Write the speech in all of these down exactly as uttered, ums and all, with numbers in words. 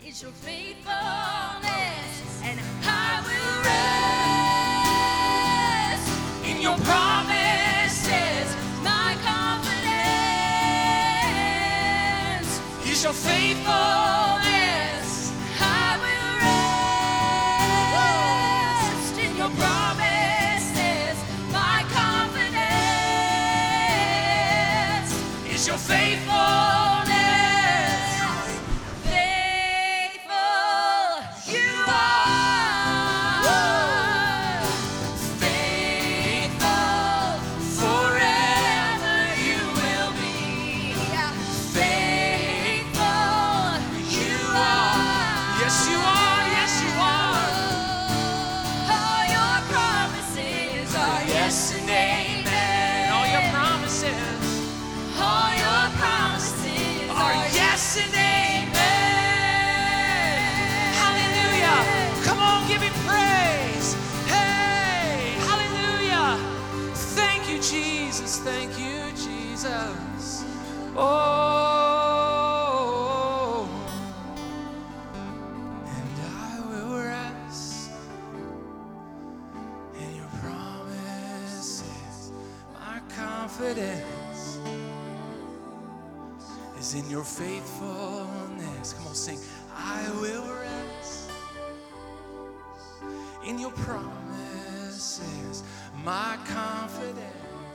is your faithfulness, and I will rest in your promises. My confidence is your faithfulness. I will rest in your promises. My confidence is your faithfulness. Thank you, Jesus. Oh, and I will rest in your promises. My confidence is in your faithfulness. Come on, sing. I will rest in your promises. My confidence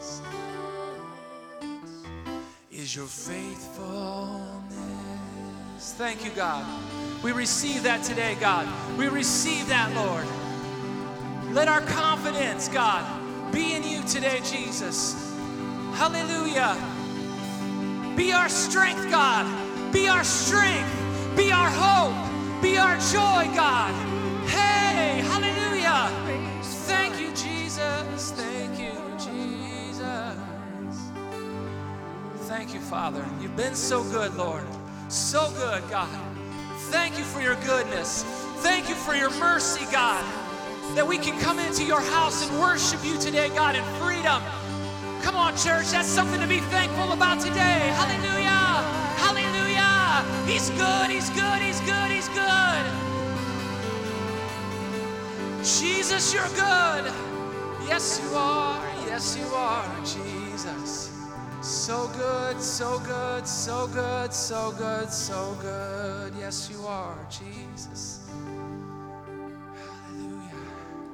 is your faithfulness. Thank you, God. We receive that today, God. We receive that, Lord. Let our confidence, God, be in you today, Jesus. Hallelujah. Be our strength, God. Be our strength. Be our hope. Be our joy, God. Hey, hallelujah. Thank you, Jesus. Thank you, Jesus. Thank you, Father. You've been so good, Lord. So good, God. Thank you for your goodness. Thank you for your mercy, God, that we can come into your house and worship you today, God, in freedom. Come on, church. That's something to be thankful about today. Hallelujah. Hallelujah. He's good. He's good. He's good. He's good. Jesus, you're good. Yes, you are. Yes, you are, Jesus. So good, so good, so good, so good, so good. Yes, you are, Jesus. Hallelujah.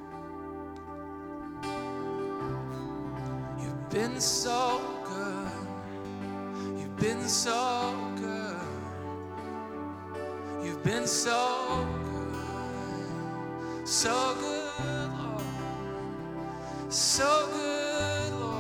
You've been so good. You've been so good. You've been so good. So good, Lord. So good, Lord.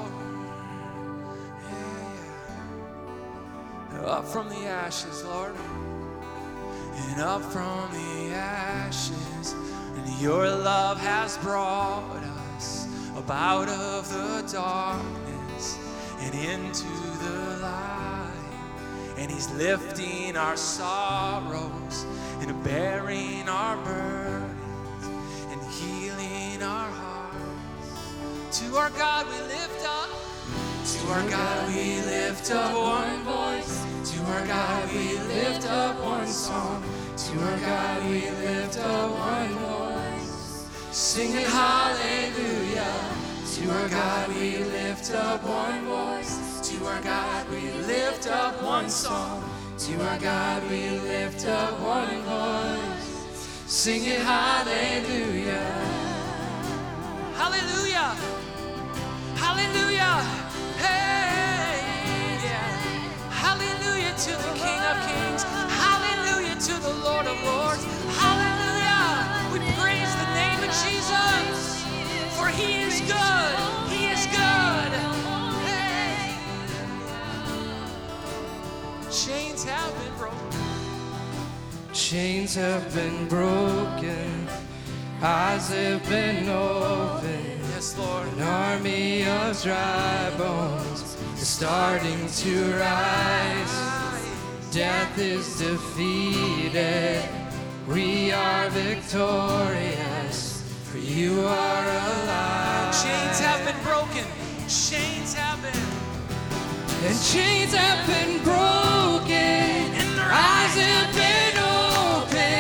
Up from the ashes, Lord, and up from the ashes, and your love has brought us up out of the darkness and into the light, and he's lifting our sorrows and bearing our burdens and healing our hearts. To our God we lift up. To our God we lift up one voice. To our God we lift up one song. To our God we lift up one voice, singing hallelujah. To our God we lift up one voice. To our God we lift up one song. To our God we lift up one voice, singing hallelujah. Hallelujah. Hallelujah. Hey, yeah. Hallelujah to the King of Kings. Hallelujah to the Lord of Lords. Hallelujah. We praise the name of Jesus, for he is good. He is good. Hey. Chains have been broken. Chains have been broken. Eyes have been opened. Yes, Lord. An army of dry bones is starting to rise. Death is defeated. We are victorious, for you are alive. Chains have been broken. Chains have been. And chains have been broken. And their eyes have been opened.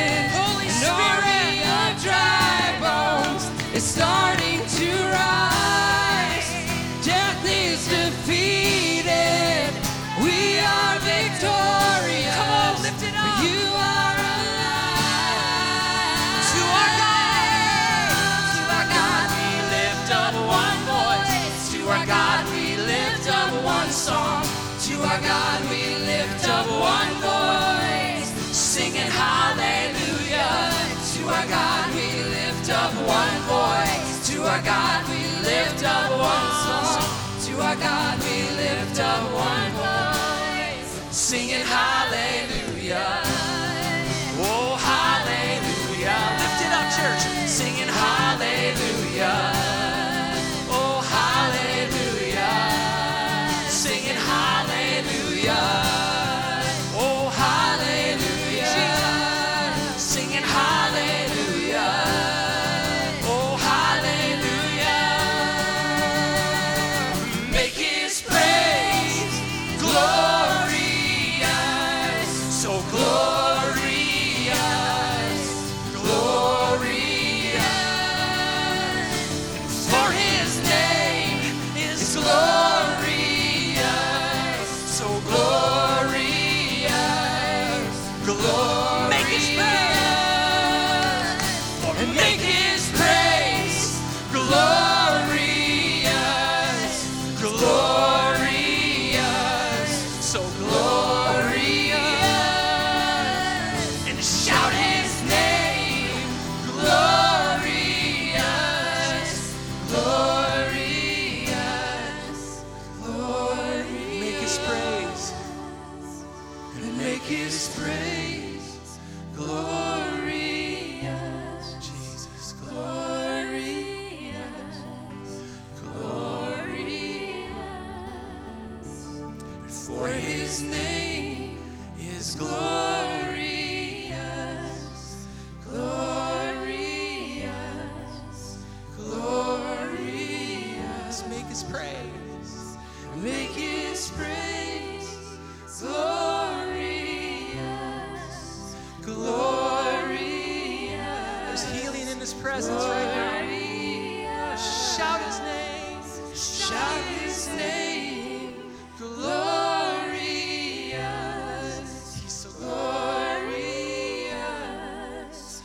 Glory. Make his praise. And make his praise glorious. Glorious. So glorious. And shout his name. Glorious. Glorious. Glorious. Make his praise. And make his praise glorious. Jesus, glorious. Glorious. For his name is glorious. Glorious. Glorious. Make his praise. Make his praise glorious. Glorious. There's healing in his presence right now. Shout his name. Shout his name. Glorious. He's so glorious.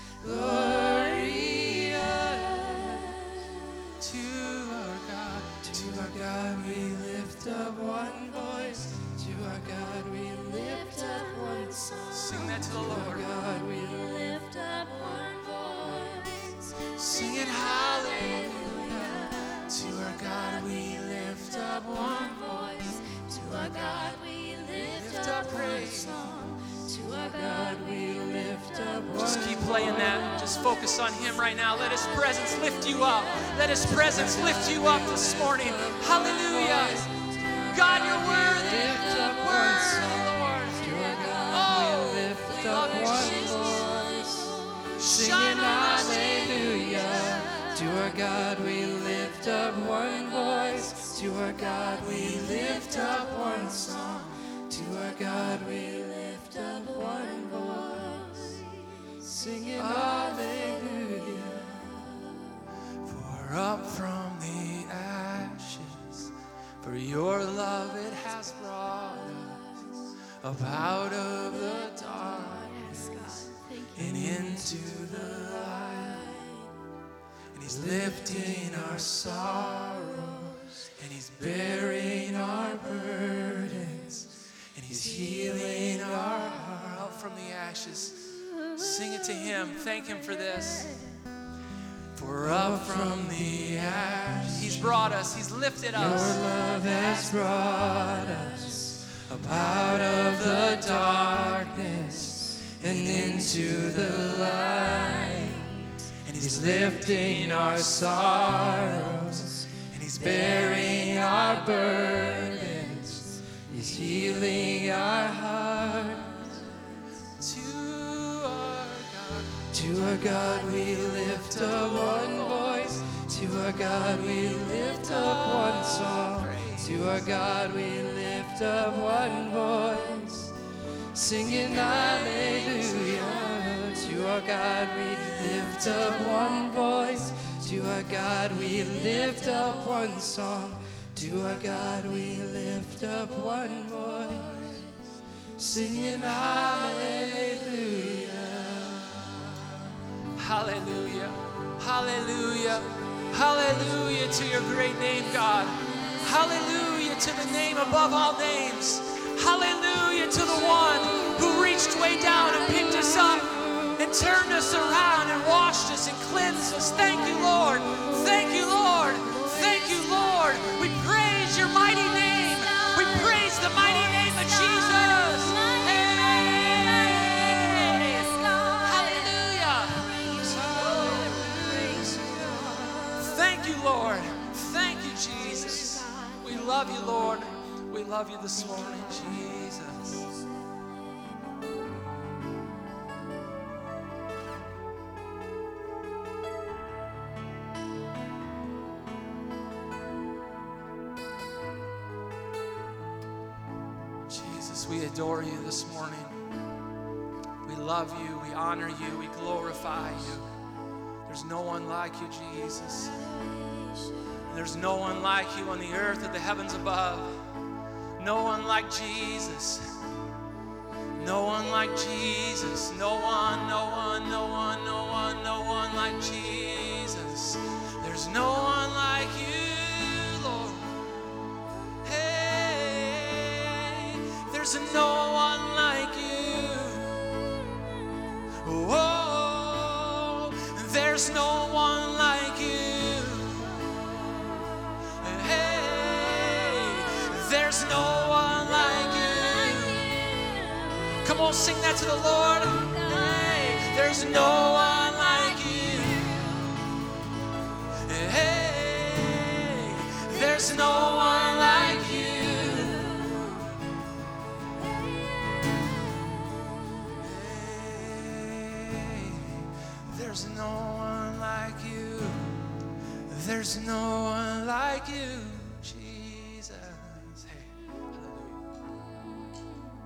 Glorious. To our God, to our God we lift up one voice. To our God we lift up one song. Sing that to the Lord. God we Lift up one voice. sing it hallelujah. To our God we lift up one voice. To our God we lift Lift up up one praise. song. To our God we lift up one. Just keep playing that. Just focus on him right now. Let his presence lift you up. Let his presence lift you up this morning. Hallelujah. God, you're worthy. Lift up one Worthy, song. Lord. To our God Oh, we lift we up love you, one Jesus. voice. Shine Singing on us. hallelujah. To our God we lift up one voice. To our God we lift up one song. To our God we lift up one voice. Singing hallelujah. For up from the ashes, for your love it has brought us up out of the darkness and into the light. And he's lifting our sorrows, and he's bearing our burdens, and he's healing our heart. Up from the ashes, sing it to him. Thank him for this. For up from the ashes, he's brought us, he's lifted Your us. love has brought us up out of the darkness and into the light. And he's lifting our sorrows, and he's bearing our burdens. He's healing our hearts. To our God, To our God we lift up one voice. To our God we lift up one song. To our God we lift up one voice. Singing hallelujah. To our God we lift up one voice. To our God we lift up one song. To our God we lift up one voice. Singing hallelujah. hallelujah, hallelujah, hallelujah to your great name, God. Hallelujah to the name above all names. Hallelujah to the one who reached way down and picked us up and turned us around and washed us and cleansed us. Thank you, Lord. Thank you, Lord. Thank you, Lord. We praise your mighty name. We praise the mighty name of Jesus. Hey! Hallelujah. Thank you, Lord. Thank you, Jesus. We love you, Lord. We love you this morning, Jesus. Jesus, we adore you this morning. We love you, we honor you, we glorify you. There's no one like you, Jesus. There's no one like you on the earth or the heavens above. No one like Jesus. No one like Jesus. No one, no one, no one, no one, no one like Jesus. There's no one like you, Lord. Hey, there's no one like you. Oh, there's no one like you. Hey, there's no one like you. Come on, sing that to the Lord. Hey, there's no one like you. Hey, there's no one like you. Hey, there's no one like you. There's no one like you, Jesus. Hey, hallelujah.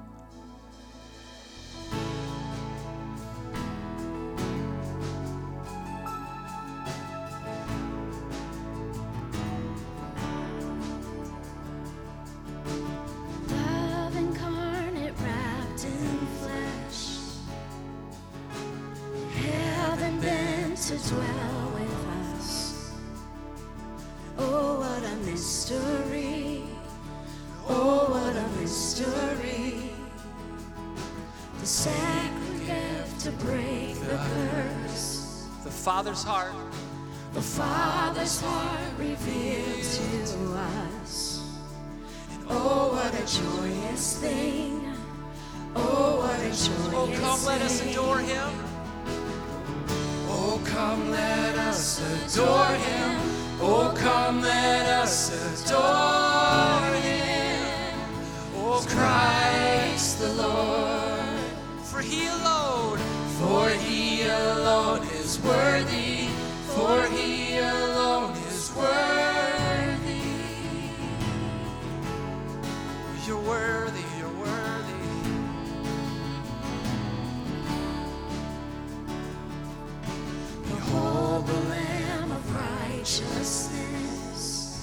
Love incarnate wrapped in flesh, heaven bent to dwell with us. Oh, what a mystery! Oh, what a mystery! The sacred gift to break the curse. The Father's heart. The Father's heart revealed to us. Oh, what a joyous thing. Oh, what a joyous thing. Oh, come, let us adore him. Oh, come, let us adore him. Oh, come, let us adore him. Oh, Christ the Lord. For he alone, for he alone is worthy. For he alone is worthy. You're worthy, you're worthy. Behold the Lamb of righteousness.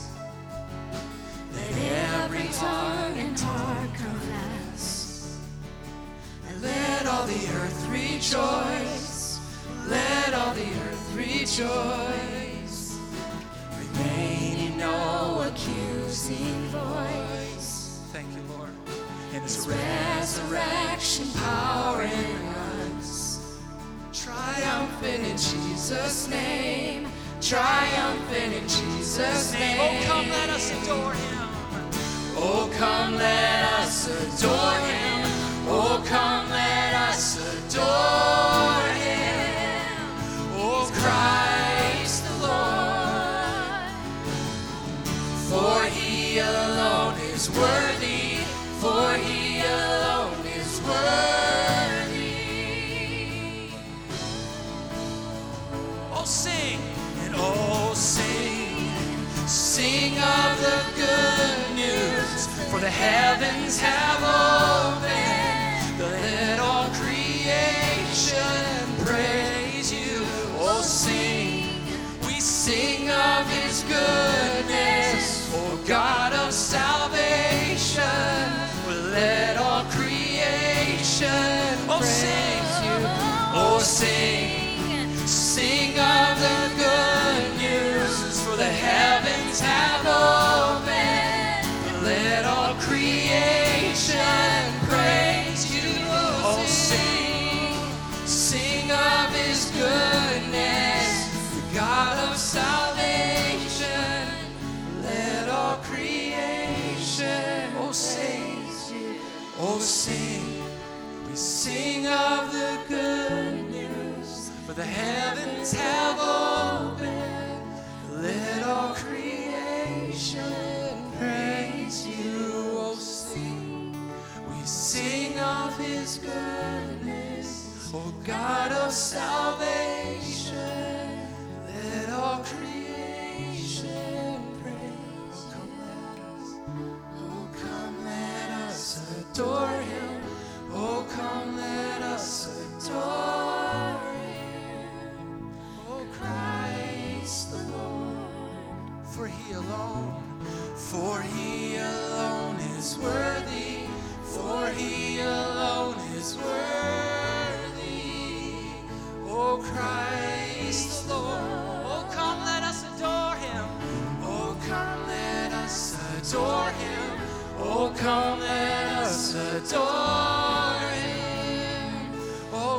Let every tongue and heart confess. And let all the earth rejoice. Let all the earth rejoice. Remaining no accusing voice. Thank you, Lord. And His his resurrection power in us. Triumphant in Jesus' name. Triumphant in Jesus' name. Oh, come, let us adore him. Oh, come, let us adore him. Oh, come, let us adore him. Oh, Christ the Lord. For he alone is worthy. For he alone is worthy. Oh, sing. And oh, sing. Sing of the good news. For the heavens have opened. Let all creation praise you. Oh, sing. We sing of his goodness. Oh, God of salvation. Let all creation oh, praise you. Oh, sing. Sing of the good news. For the heavens have opened. Let all creation praise you. Oh, sing, sing of his goodness, the God of salvation. Let all creation oh, sing, oh, sing. We sing of the good news, for the heavens have opened. Let all creation praise you. Oh, sing. We sing of his goodness, oh God of salvation. Let all creation praise. Oh, come let us, oh, come let us adore him. Oh, come let us adore him. Oh, Christ the Lord. For he alone, for he alone is worthy, for he alone is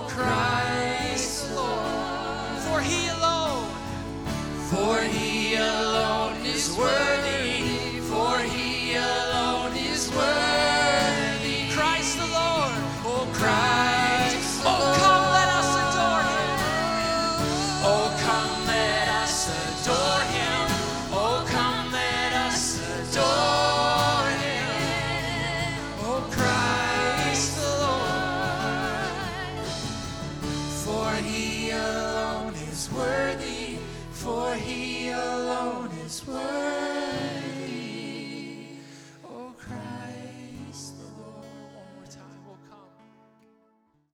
Oh, Christ the Lord. For he alone, For he alone is worthy, for he alone is worthy. Christ the Lord. Oh, Christ the Oh, Lord. come, let us adore him. Oh, come, let us adore him. Oh, come, let us adore him. Oh, Christ the Lord. For he alone is worthy, for he alone is worthy.